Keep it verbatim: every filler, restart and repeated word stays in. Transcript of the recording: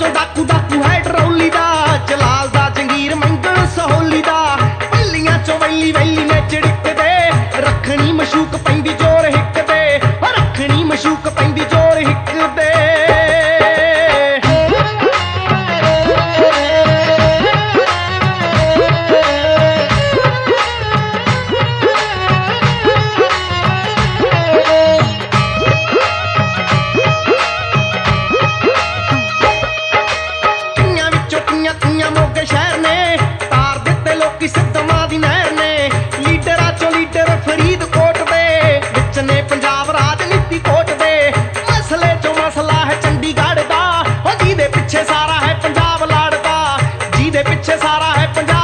चो डाकू डाकू है डरौली दा, जलाल दा जंगीर मंगल सहोली दा, पल्लियां चो वैली वैली ने चिड़क दे, रखनी मशूक पैंदी जोर हिक दे, रखनी मशूक पैंदी जोर हिक दे। सारा है पंजाब लड़दा, जी दे पिछे सारा है पंजाब